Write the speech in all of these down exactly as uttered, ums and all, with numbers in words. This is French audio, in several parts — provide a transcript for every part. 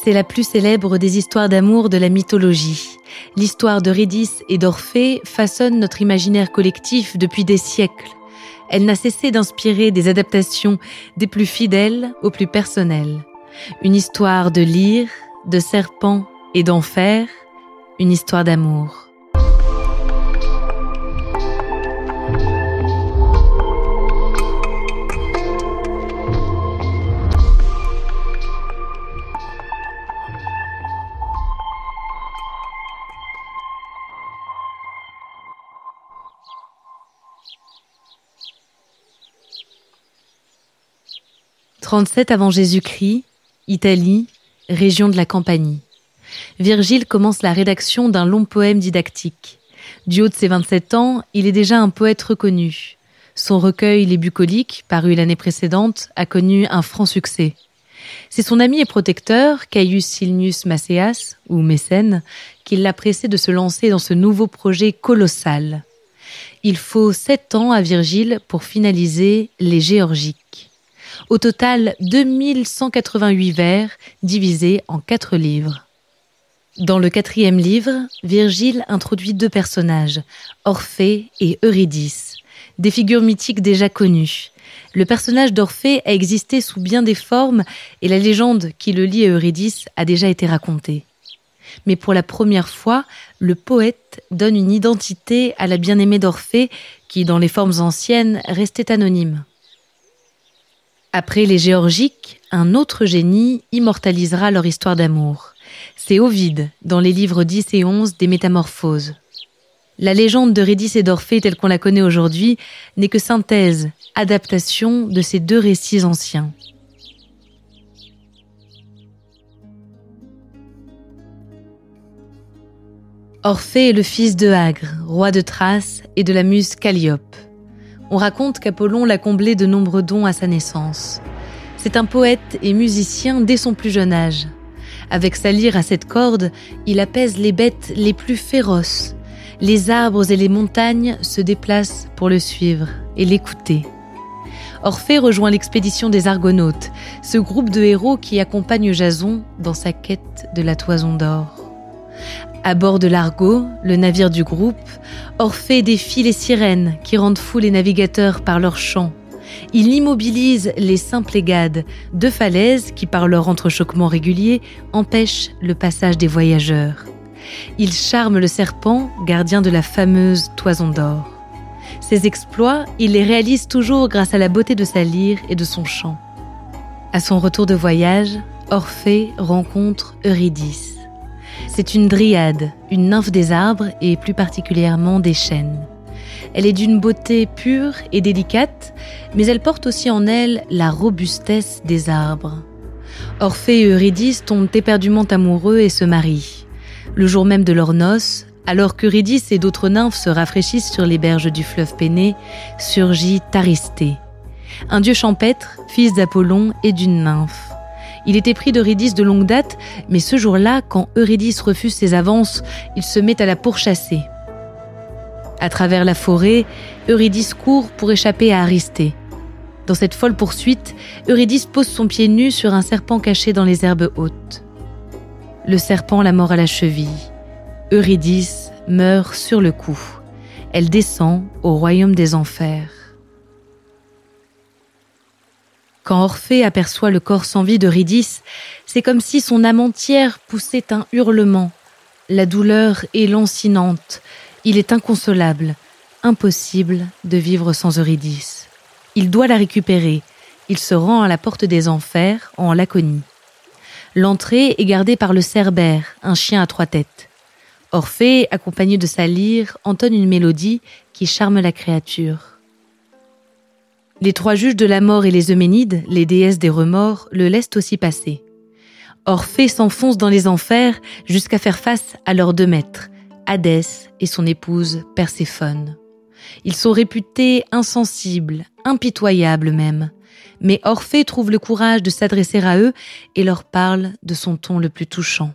C'est la plus célèbre des histoires d'amour de la mythologie. L'histoire d'Eurydice et d'Orphée façonne notre imaginaire collectif depuis des siècles. Elle n'a cessé d'inspirer des adaptations des plus fidèles aux plus personnelles. Une histoire de lyre, de serpent et d'enfer, une histoire d'amour. trente-sept avant Jésus-Christ, Italie, région de la Campanie. Virgile commence la rédaction d'un long poème didactique. Du haut de ses vingt-sept ans, il est déjà un poète reconnu. Son recueil Les Bucoliques, paru l'année précédente, a connu un franc succès. C'est son ami et protecteur, Caius Cilnius Macéas, ou Mécène, qui l'a pressé de se lancer dans ce nouveau projet colossal. Il faut sept ans à Virgile pour finaliser les Géorgiques. Au total, deux mille cent quatre-vingt-huit vers divisés en quatre livres. Dans le quatrième livre, Virgile introduit deux personnages, Orphée et Eurydice, des figures mythiques déjà connues. Le personnage d'Orphée a existé sous bien des formes et la légende qui le lie à Eurydice a déjà été racontée. Mais pour la première fois, le poète donne une identité à la bien-aimée d'Orphée qui, dans les formes anciennes, restait anonyme. Après les Géorgiques, un autre génie immortalisera leur histoire d'amour. C'est Ovide, dans les livres dix et onze des Métamorphoses. La légende d'Eurydice et d'Orphée telle qu'on la connaît aujourd'hui n'est que synthèse, adaptation de ces deux récits anciens. Orphée est le fils de Agre, roi de Thrace et de la muse Calliope. On raconte qu'Apollon l'a comblé de nombreux dons à sa naissance. C'est un poète et musicien dès son plus jeune âge. Avec sa lyre à sept cordes, il apaise les bêtes les plus féroces. Les arbres et les montagnes se déplacent pour le suivre et l'écouter. Orphée rejoint l'expédition des Argonautes, ce groupe de héros qui accompagne Jason dans sa quête de la toison d'or. À bord de l'Argo, le navire du groupe, Orphée défie les sirènes qui rendent fous les navigateurs par leurs chants. Il immobilise les Symplegades, deux falaises qui, par leur entrechoquement régulier, empêchent le passage des voyageurs. Il charme le serpent, gardien de la fameuse toison d'or. Ses exploits, il les réalise toujours grâce à la beauté de sa lyre et de son chant. À son retour de voyage, Orphée rencontre Eurydice. C'est une dryade, une nymphe des arbres et plus particulièrement des chênes. Elle est d'une beauté pure et délicate, mais elle porte aussi en elle la robustesse des arbres. Orphée et Eurydice tombent éperdument amoureux et se marient. Le jour même de leurs noces, alors qu'Eurydice et d'autres nymphes se rafraîchissent sur les berges du fleuve Pénée, surgit Taristée, un dieu champêtre, fils d'Apollon et d'une nymphe. Il était pris d'Eurydice de longue date, mais ce jour-là, quand Eurydice refuse ses avances, il se met à la pourchasser. À travers la forêt, Eurydice court pour échapper à Aristée. Dans cette folle poursuite, Eurydice pose son pied nu sur un serpent caché dans les herbes hautes. Le serpent la mord à la cheville. Eurydice meurt sur le coup. Elle descend au royaume des enfers. Quand Orphée aperçoit le corps sans vie d'Eurydice, c'est comme si son âme entière poussait un hurlement. La douleur est lancinante. Il est inconsolable, impossible de vivre sans Eurydice. Il doit la récupérer. Il se rend à la porte des enfers, en Laconie. L'entrée est gardée par le Cerbère, un chien à trois têtes. Orphée, accompagné de sa lyre, entonne une mélodie qui charme la créature. Les trois juges de la mort et les Euménides, les déesses des remords, le laissent aussi passer. Orphée s'enfonce dans les enfers jusqu'à faire face à leurs deux maîtres, Hadès et son épouse Perséphone. Ils sont réputés insensibles, impitoyables même. Mais Orphée trouve le courage de s'adresser à eux et leur parle de son ton le plus touchant.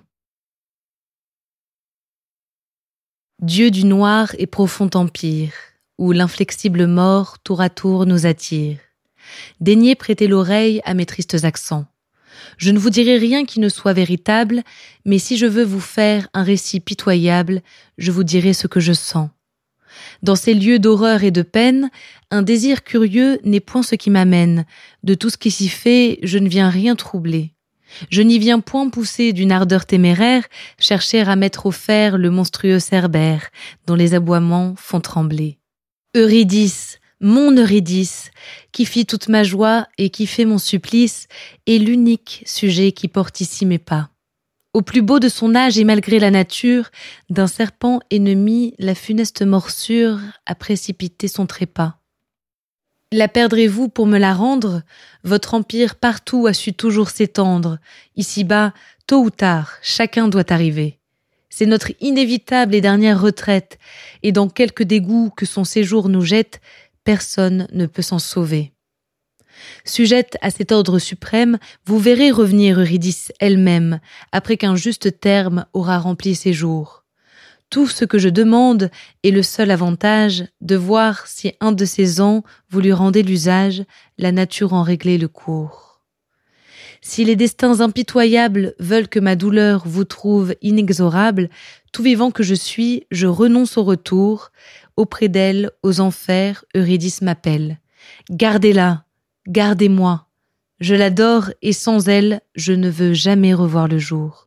Dieu du noir et profond empire, où l'inflexible mort tour à tour nous attire. Daignez prêter l'oreille à mes tristes accents. Je ne vous dirai rien qui ne soit véritable, mais si je veux vous faire un récit pitoyable, je vous dirai ce que je sens. Dans ces lieux d'horreur et de peine, un désir curieux n'est point ce qui m'amène. De tout ce qui s'y fait, je ne viens rien troubler. Je n'y viens point pousser d'une ardeur téméraire, chercher à mettre au fer le monstrueux cerbère, dont les aboiements font trembler. Eurydice, mon Eurydice, qui fit toute ma joie et qui fait mon supplice, est l'unique sujet qui porte ici mes pas. Au plus beau de son âge et malgré la nature, d'un serpent ennemi, la funeste morsure a précipité son trépas. La perdrez-vous pour me la rendre? Votre empire partout a su toujours s'étendre. Ici-bas, tôt ou tard, chacun doit arriver. C'est notre inévitable et dernière retraite, et dans quelque dégoût que son séjour nous jette, personne ne peut s'en sauver. Sujette à cet ordre suprême, vous verrez revenir Eurydice elle-même, après qu'un juste terme aura rempli ses jours. Tout ce que je demande est le seul avantage de voir si un de ces ans vous lui rendez l'usage, la nature en réglait le cours. Si les destins impitoyables veulent que ma douleur vous trouve inexorable, tout vivant que je suis, je renonce au retour. Auprès d'elle, aux enfers, Eurydice m'appelle. Gardez-la, gardez-moi. Je l'adore et sans elle, je ne veux jamais revoir le jour.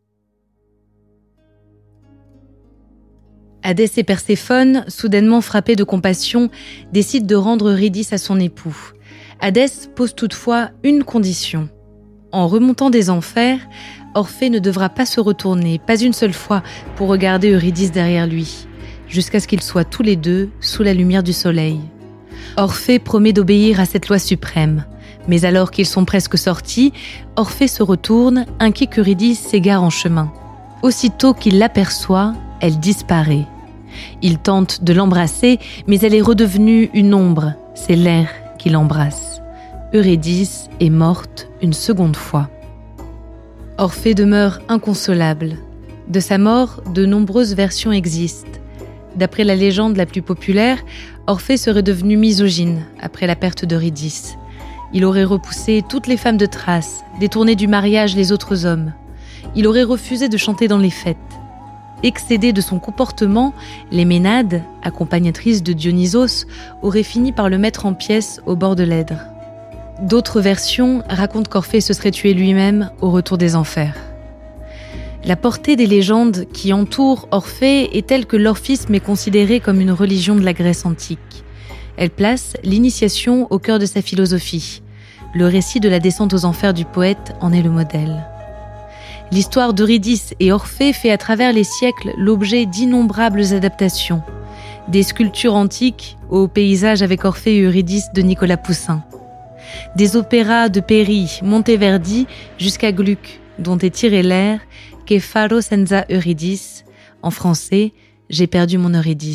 Hadès et Perséphone, soudainement frappés de compassion, décident de rendre Eurydice à son époux. Hadès pose toutefois une condition. En remontant des enfers, Orphée ne devra pas se retourner, pas une seule fois, pour regarder Eurydice derrière lui, jusqu'à ce qu'ils soient tous les deux sous la lumière du soleil. Orphée promet d'obéir à cette loi suprême. Mais alors qu'ils sont presque sortis, Orphée se retourne, inquiet qu'Eurydice s'égare en chemin. Aussitôt qu'il l'aperçoit, elle disparaît. Il tente de l'embrasser, mais elle est redevenue une ombre. C'est l'air qui l'embrasse. Eurydice est morte une seconde fois. Orphée demeure inconsolable. De sa mort, de nombreuses versions existent. D'après la légende la plus populaire, Orphée serait devenu misogyne après la perte d'Eurydice. Il aurait repoussé toutes les femmes de Thrace, détourné du mariage les autres hommes. Il aurait refusé de chanter dans les fêtes. Excédé de son comportement, les Ménades, accompagnatrices de Dionysos, auraient fini par le mettre en pièces au bord de l'Èdre. D'autres versions racontent qu'Orphée se serait tué lui-même au retour des enfers. La portée des légendes qui entourent Orphée est telle que l'orphisme est considéré comme une religion de la Grèce antique. Elle place l'initiation au cœur de sa philosophie. Le récit de la descente aux enfers du poète en est le modèle. L'histoire d'Eurydice et Orphée fait à travers les siècles l'objet d'innombrables adaptations. Des sculptures antiques aux paysages avec Orphée et Eurydice de Nicolas Poussin. Des opéras de Peri, Monteverdi jusqu'à Gluck, dont est tiré l'air « Che farò senza Eurydice », en français « J'ai perdu mon Eurydice ».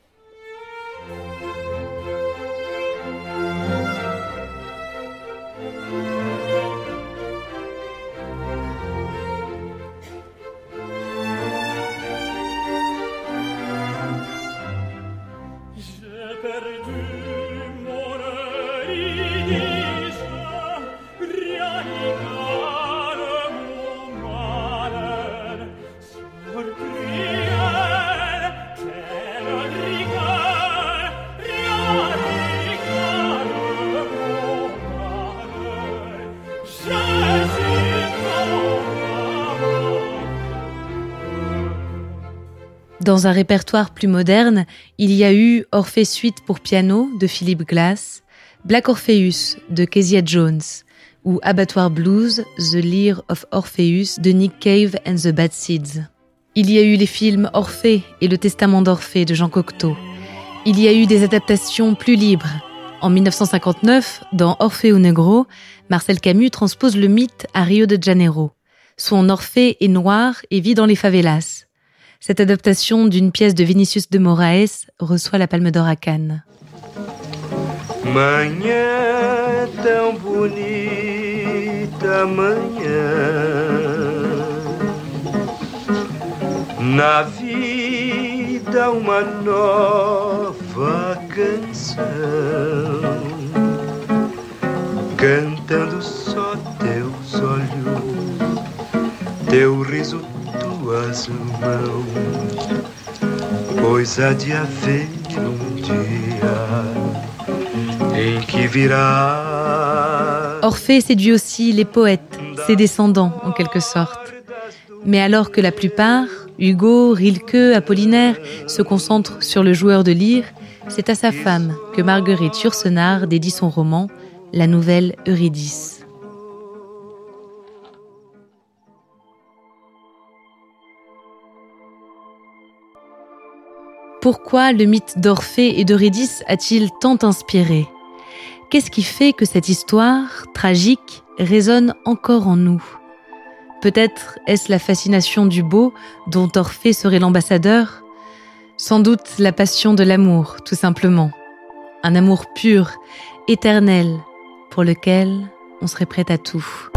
Dans un répertoire plus moderne, il y a eu Orphée Suite pour piano de Philip Glass, Black Orpheus de Kezia Jones ou Abattoir Blues, The Lyre of Orpheus de Nick Cave and the Bad Seeds. Il y a eu les films Orphée et Le Testament d'Orphée de Jean Cocteau. Il y a eu des adaptations plus libres. En mille neuf cent cinquante-neuf, dans Orfeo Negro, Marcel Camus transpose le mythe à Rio de Janeiro. Son Orphée est noir et vit dans les favelas. Cette adaptation d'une pièce de Vinicius de Moraes reçoit la Palme d'Or à Cannes. Manhã tão bonita, manhã, na vida uma nova canção, cantando só teus olhos das mãos, pois há de haver um dia em que virá. Orphée séduit aussi les poètes, ses descendants en quelque sorte. Mais alors que la plupart, Hugo, Rilke, Apollinaire, se concentrent sur le joueur de lyre, c'est à sa femme que Marguerite Yourcenar dédie son roman, la nouvelle Eurydice. Pourquoi le mythe d'Orphée et d'Eurydice a-t-il tant inspiré ? Qu'est-ce qui fait que cette histoire, tragique, résonne encore en nous ? Peut-être est-ce la fascination du beau, dont Orphée serait l'ambassadeur ? Sans doute la passion de l'amour, tout simplement. Un amour pur, éternel, pour lequel on serait prêt à tout.